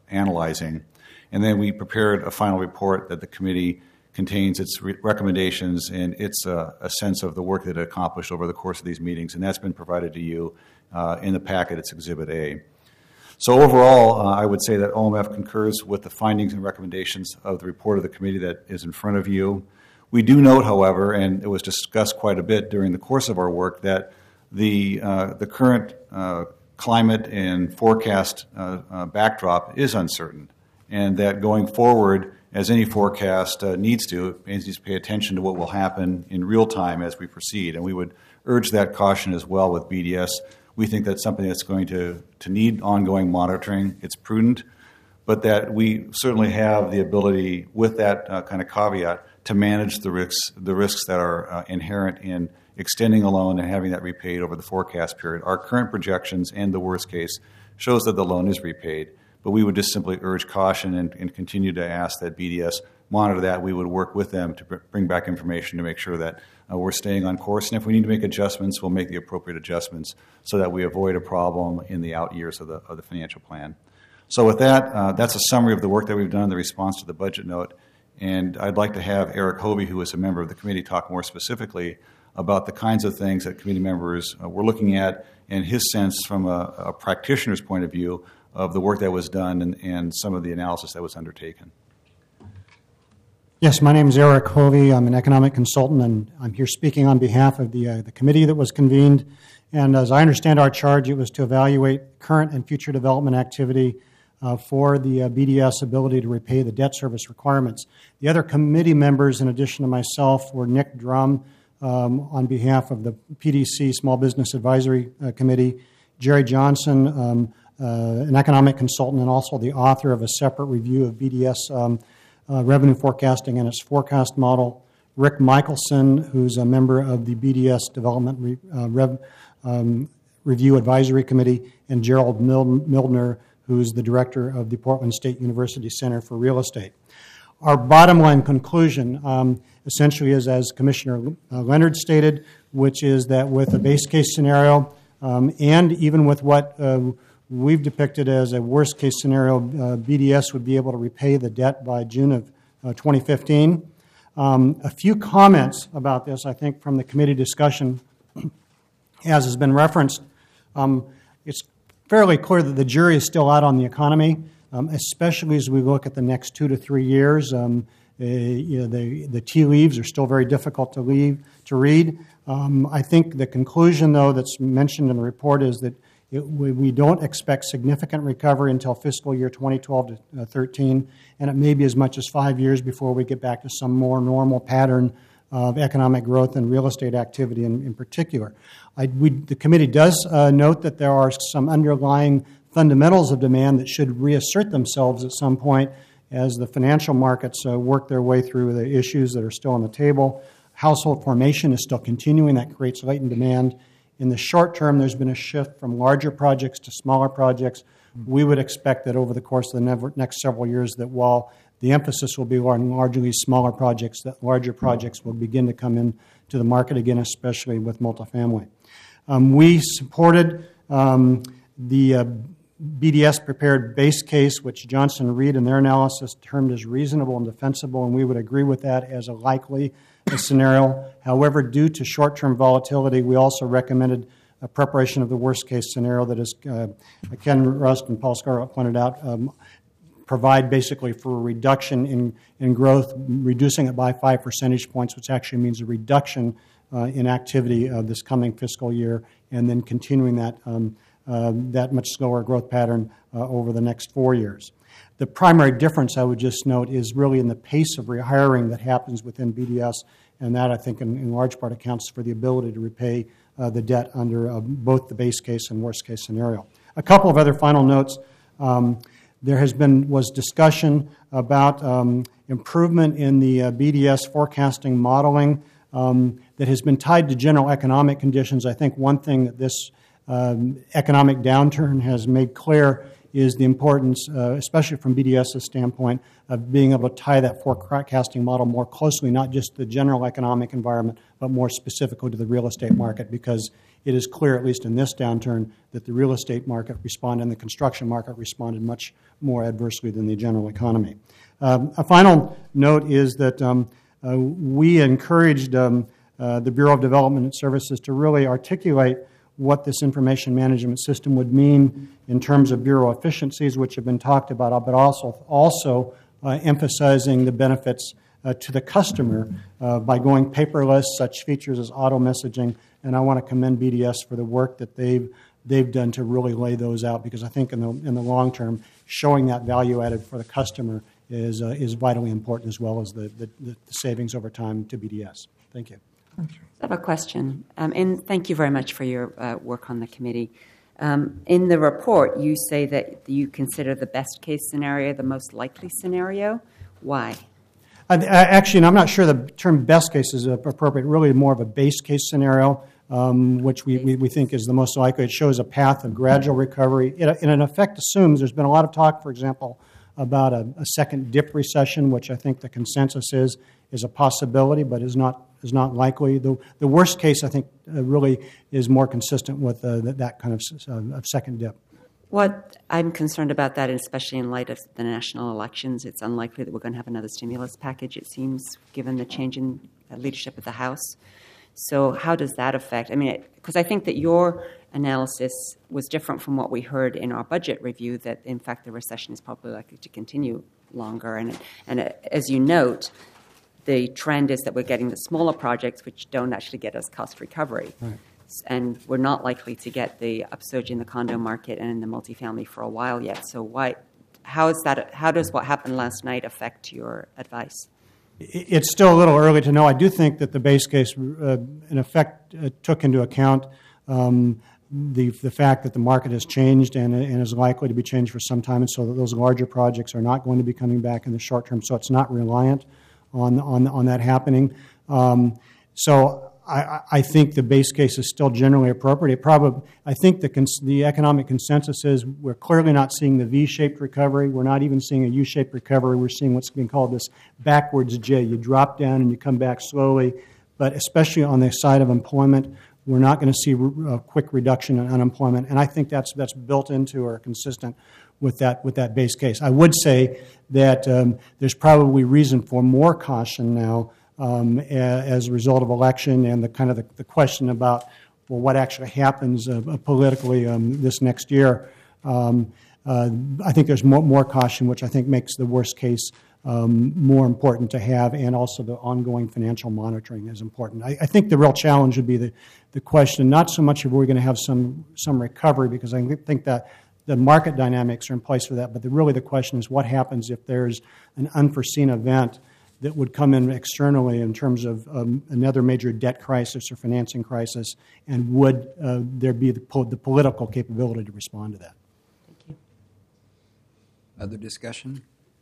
analyzing. And then we prepared a final report that the committee contains its re- recommendations and its uh, a sense of the work that it accomplished over the course of these meetings, and that's been provided to you uh, in the packet. It's Exhibit A. So overall, uh, I would say that O M F concurs with the findings and recommendations of the report of the committee that is in front of you. We do note, however, and it was discussed quite a bit during the course of our work, that the uh, the current uh, climate and forecast uh, uh, backdrop is uncertain, and that going forward, as any forecast uh, needs to, it needs to pay attention to what will happen in real time as we proceed. And we would urge that caution as well with B D S. We think that's something that's going to, to need ongoing monitoring. It's prudent, but that we certainly have the ability, with that uh, kind of caveat, to manage the risks, the risks that are uh, inherent in extending a loan and having that repaid over the forecast period. Our current projections and the worst case shows that the loan is repaid. But we would just simply urge caution and, and continue to ask that B D S monitor that. We would work with them to br- bring back information to make sure that uh, we're staying on course. And if we need to make adjustments, we'll make the appropriate adjustments so that we avoid a problem in the out years of the, of the financial plan. So with that, uh, that's a summary of the work that we've done in the response to the budget note. And I'd like to have Eric Hovey, who is a member of the committee, talk more specifically about the kinds of things that committee members uh, were looking at and his sense from a, a practitioner's point of view of the work that was done and, and some of the analysis that was undertaken. Yes, my name is Eric Hovey. I'm an economic consultant, and I'm here speaking on behalf of the, uh, the committee that was convened. And as I understand our charge, it was to evaluate current and future development activity uh, for the uh, B D S ability to repay the debt service requirements. The other committee members, in addition to myself, were Nick Drum um, on behalf of the P D C Small Business Advisory uh, Committee, Jerry Johnson, um, Uh, an economic consultant and also the author of a separate review of B D S um, uh, revenue forecasting and its forecast model, Rick Michelson, who's a member of the B D S Development Re, uh, Rev, um, Review Advisory Committee, and Gerald Mildner, who's the director of the Portland State University Center for Real Estate. Our bottom line conclusion um, essentially is, as Commissioner uh, Leonard stated, which is that with a base case scenario um, and even with what uh, we've depicted as a worst-case scenario, uh, B D S would be able to repay the debt by June of uh, twenty fifteen. Um, a few comments about this, I think, from the committee discussion. As has been referenced, um, it's fairly clear that the jury is still out on the economy, um, especially as we look at the next two to three years. Um, uh, you know, the, the tea leaves are still very difficult to, leave, to read. Um, I think the conclusion, though, that's mentioned in the report is that It, we, we don't expect significant recovery until fiscal year twenty twelve to thirteen, and it may be as much as five years before we get back to some more normal pattern of economic growth and real estate activity in, in particular. I, we, the committee does uh, note that there are some underlying fundamentals of demand that should reassert themselves at some point as the financial markets uh, work their way through the issues that are still on the table. Household formation is still continuing. That creates latent demand. In the short term, there's been a shift from larger projects to smaller projects. We would expect that over the course of the next several years that while the emphasis will be on largely smaller projects, that larger projects will begin to come in to the market again, especially with multifamily. Um, we supported um, the uh, B D S prepared base case, which Johnson Reed in their analysis termed as reasonable and defensible, and we would agree with that as a likely scenario. However, due to short-term volatility, we also recommended a preparation of the worst-case scenario that, as uh, Ken Rust and Paul Scarlett pointed out, um, provide basically for a reduction in, in growth, reducing it by five percentage points, which actually means a reduction uh, in activity uh, this coming fiscal year, and then continuing that um, uh, that much slower growth pattern uh, over the next four years. The primary difference, I would just note, is really in the pace of rehiring that happens within B D S, and that, I think, in, in large part accounts for the ability to repay uh, the debt under uh, both the base case and worst case scenario. A couple of other final notes. Um, there has been was discussion about um, improvement in the uh, B D S forecasting modeling um, that has been tied to general economic conditions. I think one thing that this um, economic downturn has made clear is the importance, uh, especially from BDS's standpoint, of being able to tie that forecasting model more closely, not just the general economic environment, but more specifically to the real estate market, because it is clear, at least in this downturn, that the real estate market responded and the construction market responded much more adversely than the general economy. Um, a final note is that um, uh, we encouraged um, uh, the Bureau of Development Services to really articulate what this information management system would mean in terms of bureau efficiencies, which have been talked about, but also also uh, emphasizing the benefits uh, to the customer uh, by going paperless, such features as auto messaging. And I want to commend B D S for the work that they've they've done to really lay those out, because I think in the in the long term, showing that value added for the customer is uh, is vitally important, as well as the, the, the savings over time to B D S. Thank you. I have a question, um, and thank you very much for your uh, work on the committee. Um, in the report, you say that you consider the best case scenario the most likely scenario. Why? Uh, actually, and I'm not sure the term best case is appropriate, really more of a base case scenario, um, which we, we, we think is the most likely. It shows a path of gradual recovery. It, it in effect assumes, there's been a lot of talk, for example, about a, a second dip recession, which I think the consensus is is a possibility, but is not is not likely. The the worst case, I think, uh, really is more consistent with uh, that, that kind of, uh, of second dip. What I'm concerned about that, especially in light of the national elections, it's unlikely that we're going to have another stimulus package, it seems, given the change in leadership of the House. So how does that affect? I mean, because I think that your analysis was different from what we heard in our budget review, that, in fact, the recession is probably likely to continue longer. And, and uh, as you note, the trend is that we're getting the smaller projects, which don't actually get us cost recovery. Right. And we're not likely to get the upsurge in the condo market and in the multifamily for a while yet. So why, how is that? How does what happened last night affect your advice? It's still a little early to know. I do think that the base case, uh, in effect, uh, took into account um, the the fact that the market has changed and, and is likely to be changed for some time, and so that those larger projects are not going to be coming back in the short term. So it's not reliant on on on that happening. Um, so. I, I think the base case is still generally appropriate. It probably, I think the cons- the economic consensus is we're clearly not seeing the V-shaped recovery. We're not even seeing a U-shaped recovery. We're seeing what's being called this backwards J. You drop down and you come back slowly. But especially on the side of employment, we're not going to see a quick reduction in unemployment. And I think that's that's built into or consistent with that with that base case. I would say that um, there's probably reason for more caution now. Um, as a result of election and the kind of the, the question about, well, what actually happens uh, politically um, this next year. Um, uh, I think there's more, more caution, which I think makes the worst case um, more important to have, and also the ongoing financial monitoring is important. I, I think the real challenge would be the, the question, not so much if we're going to have some some recovery, because I think that the market dynamics are in place for that, but the, really the question is what happens if there's an unforeseen event that would come in externally in terms of um, another major debt crisis or financing crisis, and would uh, there be the, po- the political capability to respond to that? Thank you. Other discussion?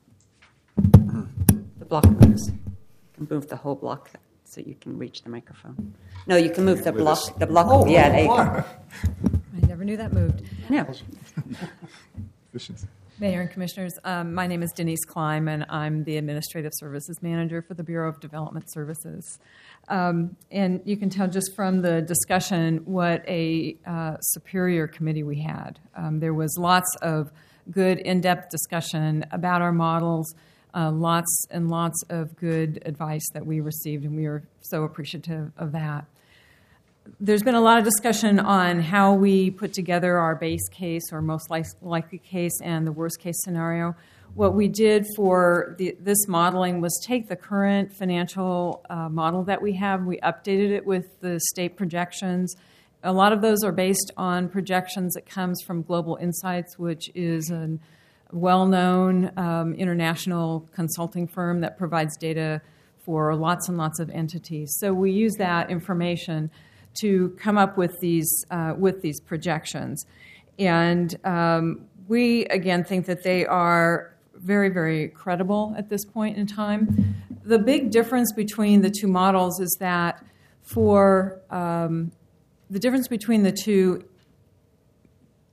The block moves. You can move the whole block so you can reach the microphone. No, you can move the block. The block. Oh, yeah, there you go. I never knew that moved. Yeah. Efficiency. Mayor and Commissioners, um, my name is Denise Klein, and I'm the Administrative Services Manager for the Bureau of Development Services. Um, and you can tell just from the discussion what a uh, superior committee we had. Um, there was lots of good in-depth discussion about our models, uh, lots and lots of good advice that we received, and we are so appreciative of that. There's been a lot of discussion on how we put together our base case or most likely case and the worst case scenario. What we did for the, this modeling was take the current financial uh, model that we have, we updated it with the state projections. A lot of those are based on projections that comes from Global Insights, which is a well-known um, international consulting firm that provides data for lots and lots of entities. So we use that information to come up with these uh, with these projections. And um, we, again, think that they are very, very credible at this point in time. The big difference between the two models is that for um, the difference between the two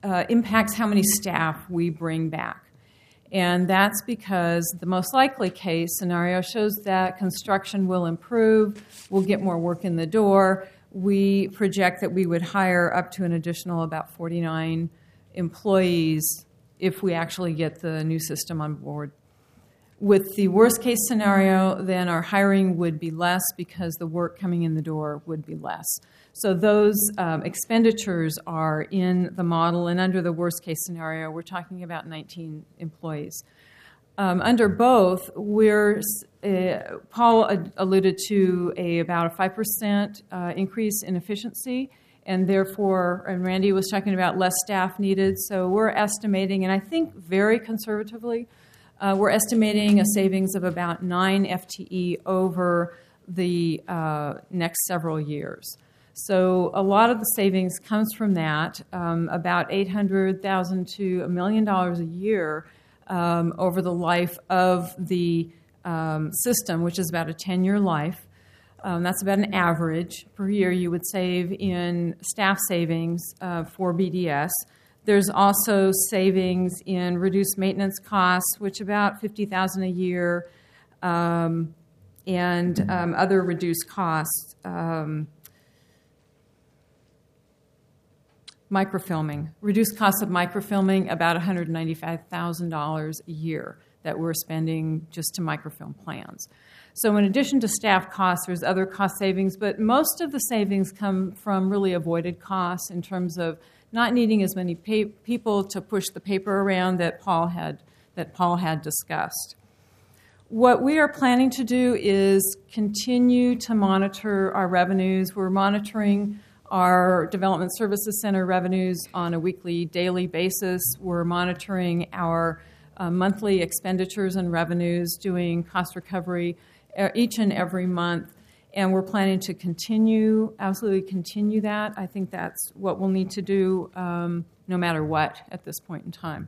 uh, impacts how many staff we bring back. And that's because the most likely case scenario shows that construction will improve, we'll get more work in the door. We project that we would hire up to an additional about forty-nine employees if we actually get the new system on board. With the worst case scenario, then our hiring would be less because the work coming in the door would be less. So those um, expenditures are in the model, and under the worst case scenario, we're talking about nineteen employees. Um, under both, we're uh, Paul alluded to a about a five percent uh, increase in efficiency, and therefore, and Randy was talking about less staff needed. So we're estimating, and I think very conservatively, uh, we're estimating a savings of about nine F T E over the uh, next several years. So a lot of the savings comes from that, um, about eight hundred thousand dollars to a million dollars a year um, over the life of the um, system, which is about a ten-year life. Um, that's about an average per year you would save in staff savings uh, for B D S. There's also savings in reduced maintenance costs, which about fifty thousand dollars a year, um, and um, other reduced costs. Um, Microfilming, reduced costs of microfilming, about one hundred ninety-five thousand dollars a year that we're spending just to microfilm plans. So in addition to staff costs, there's other cost savings, but most of the savings come from really avoided costs in terms of not needing as many pay- people to push the paper around that Paul had that Paul had discussed. What we are planning to do is continue to monitor our revenues. We're monitoring our Development Services Center revenues on a weekly, daily basis. We're monitoring our uh, monthly expenditures and revenues, doing cost recovery each and every month. And we're planning to continue, absolutely continue that. I think that's what we'll need to do um, no matter what at this point in time.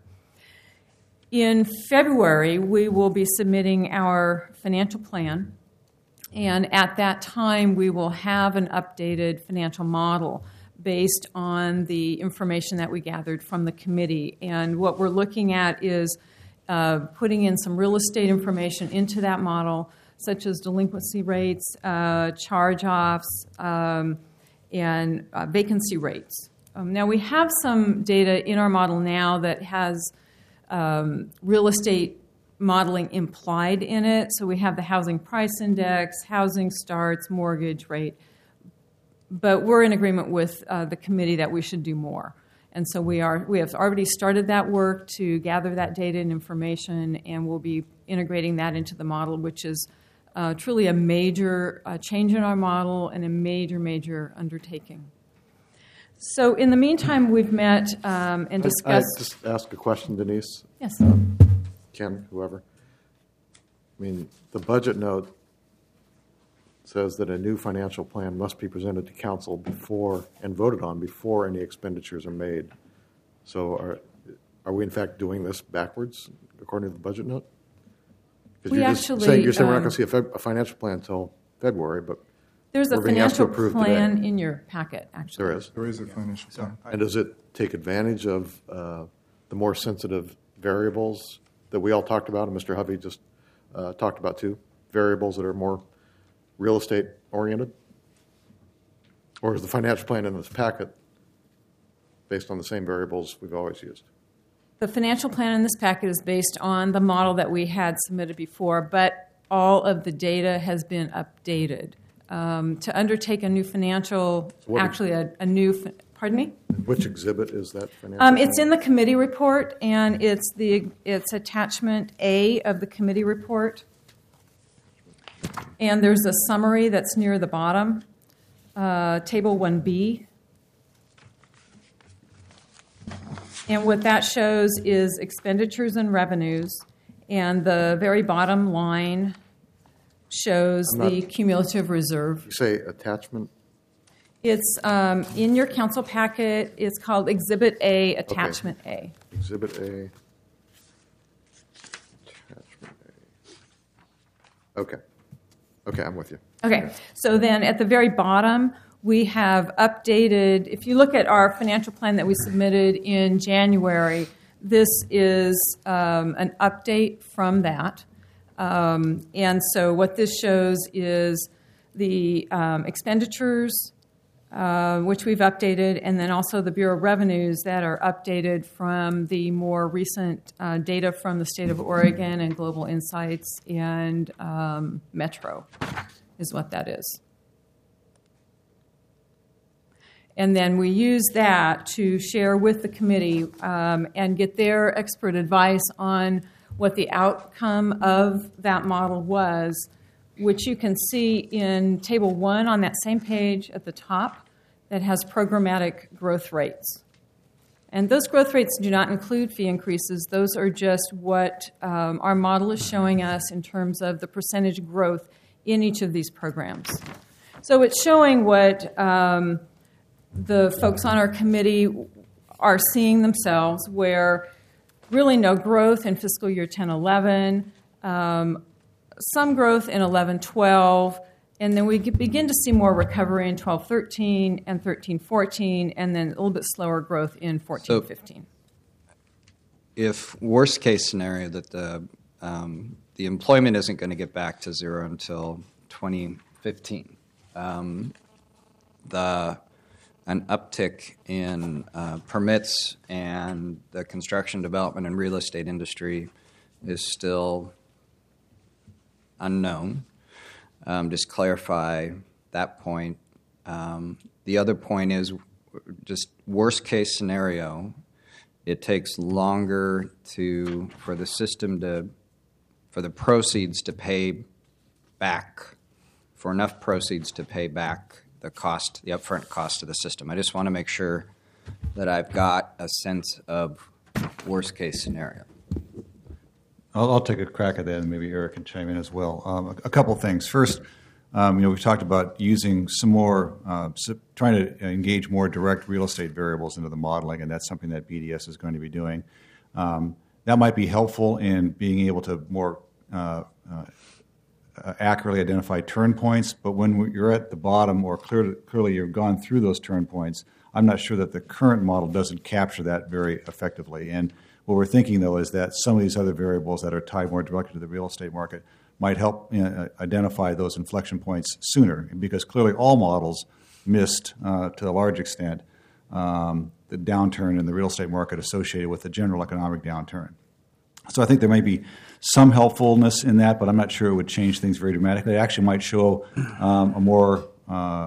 In February, we will be submitting our financial plan. And at that time, we will have an updated financial model based on the information that we gathered from the committee. And what we're looking at is uh, putting in some real estate information into that model, such as delinquency rates, uh, charge-offs, um, and uh, vacancy rates. Um, now, we have some data in our model now that has um, real estate modeling implied in it. So we have the housing price index, housing starts, mortgage rate. But we're in agreement with uh, the committee that we should do more. And so we are we have already started that work to gather that data and information, and we'll be integrating that into the model, which is uh, truly a major uh, change in our model and a major, major undertaking. So in the meantime, we've met um, and discussed... I just ask a question, Denise? Yes. Um, Ken, whoever. I mean, the budget note says that a new financial plan must be presented to council before and voted on before any expenditures are made. So are are we in fact doing this backwards according to the budget note? We you're actually, just saying, you're saying um, we're not going to see a, fe- a financial plan until February, but there's a we're being asked to financial approve plan today. in your packet, actually. There is. There is a financial plan. And does it take advantage of uh, the more sensitive variables that we all talked about, and Mister Hovey just uh, talked about too, variables that are more real estate oriented? Or is the financial plan in this packet based on the same variables we've always used? The financial plan in this packet is based on the model that we had submitted before, but all of the data has been updated. Um, to undertake a new financial, So what- actually a, a new, fi- pardon me? Which exhibit is that financial Um, it's plan? in the committee report, and it's the it's attachment A of the committee report. And there's a summary that's near the bottom, uh, table one B. And what that shows is expenditures and revenues, and the very bottom line shows I'm not- the cumulative reserve. You say attachment? It's um, in your council packet. It's called Exhibit A, Attachment A. Exhibit A. Attachment A. Okay. Okay, I'm with you. Okay, so then at the very bottom, we have updated, if you look at our financial plan that we submitted in January, this is um, an update from that. Um, and so what this shows is the um, expenditures, uh, which we've updated, and then also the Bureau of Revenues that are updated from the more recent uh, data from the state of Oregon and Global Insights and um, Metro is what that is. And then we use that to share with the committee um, and get their expert advice on what the outcome of that model was, which you can see in Table one on that same page at the top that has programmatic growth rates. And those growth rates do not include fee increases. Those are just what um, our model is showing us in terms of the percentage growth in each of these programs. So it's showing what um, the folks on our committee are seeing themselves, where really no growth in fiscal year ten eleven, um, some growth in eleven twelve, and then we begin to see more recovery in twelve thirteen and thirteen fourteen, and then a little bit slower growth in fourteen fifteen. So if worst case scenario that the um, the employment isn't going to get back to zero until twenty fifteen, um, the an uptick in uh, permits and the construction, development, and real estate industry is still unknown. Um, just clarify that point. Um, the other point is just worst case scenario, it takes longer to for the system to, for the proceeds to pay back, for enough proceeds to pay back the cost, the upfront cost of the system. I just want to make sure that I've got a sense of worst case scenario. I'll, I'll take a crack at that, and maybe Eric can chime in as well. Um, a, a couple of things. First, um, you know, we've talked about using some more, uh, trying to engage more direct real estate variables into the modeling, and that's something that B D S is going to be doing. Um, that might be helpful in being able to more uh, uh, Uh, accurately identify turn points, but when you're at the bottom or clear, clearly you've gone through those turn points, I'm not sure that the current model doesn't capture that very effectively. And what we're thinking, though, is that some of these other variables that are tied more directly to the real estate market might help you know, identify those inflection points sooner, because clearly all models missed, uh, to a large extent, um, the downturn in the real estate market associated with the general economic downturn. So I think there might be some helpfulness in that, but I'm not sure it would change things very dramatically. It actually might show um, a more uh,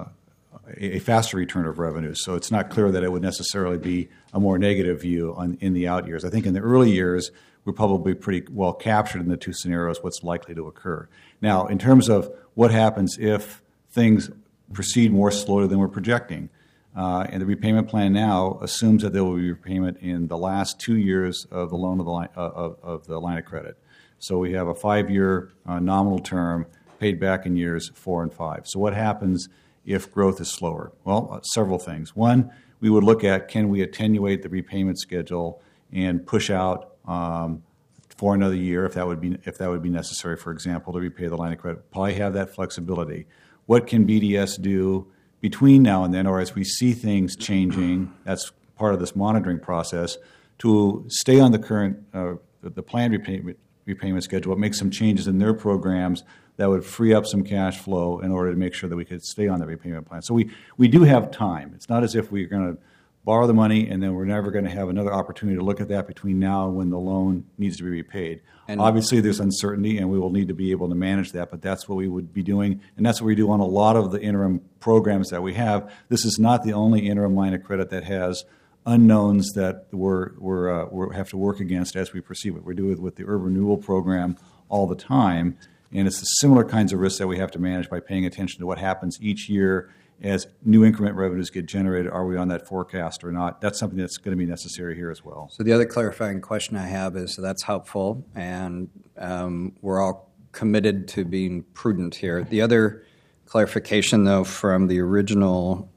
a faster return of revenues. So it's not clear that it would necessarily be a more negative view on, in the out years. I think in the early years, we're probably pretty well captured in the two scenarios what's likely to occur. Now, in terms of what happens if things proceed more slowly than we're projecting, Uh, and the repayment plan now assumes that there will be repayment in the last two years of the loan of the line, uh, of, of the line of credit. So we have a five-year uh, nominal term paid back in years four and five. So what happens if growth is slower? Well, uh, several things. One, we would look at, can we attenuate the repayment schedule and push out um, for another year if that would be if that would be necessary, for example, to repay the line of credit. Probably have that flexibility. What can B D S do between now and then, or as we see things changing, that's part of this monitoring process, to stay on the current, uh, the planned repayment, repayment schedule, but make some changes in their programs that would free up some cash flow in order to make sure that we could stay on the repayment plan. So we, we do have time. It's not as if we're going to borrow the money and then we're never going to have another opportunity to look at that between now and when the loan needs to be repaid. And obviously there's uncertainty and we will need to be able to manage that, but that's what we would be doing, and that's what we do on a lot of the interim programs that we have. This is not the only interim line of credit that has unknowns that we're, we're, uh, we have to work against as we proceed. What we're doing with the urban renewal program all the time, and it's the similar kinds of risks that we have to manage by paying attention to what happens each year as new increment revenues get generated. Are we on that forecast or not? That's something that's going to be necessary here as well. So the other clarifying question I have is, so that's helpful, and um, we're all committed to being prudent here. The other clarification, though, from the original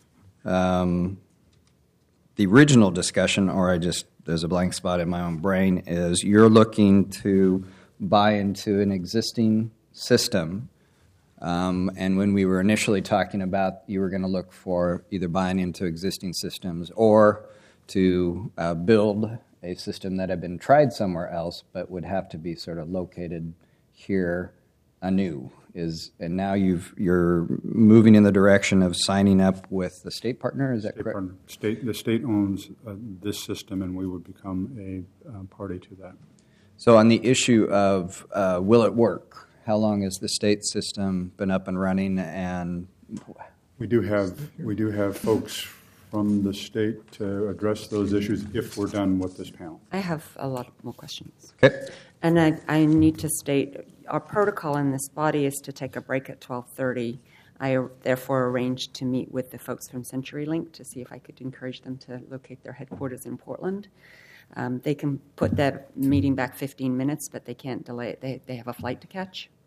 um, the original discussion, or I just, there's a blank spot in my own brain, is you're looking to buy into an existing system Um, and when we were initially talking about, you were going to look for either buying into existing systems or to uh, build a system that had been tried somewhere else but would have to be sort of located here anew. Is and now you've you're moving in the direction of signing up with the state partner. Is that State correct? partner. State, the state owns uh, this system, and we would become a uh, party to that. So on the issue of uh, will it work? How long has the state system been up and running? And We do have we do have folks from the state to address those issues if we're done with this panel. I have a lot more questions. okay. And I, I need to state, our protocol in this body is to take a break at twelve thirty. I therefore arranged to meet with the folks from CenturyLink to see if I could encourage them to locate their headquarters in Portland. Um, they can put that meeting back fifteen minutes, but they can't delay it. They, they have a flight to catch.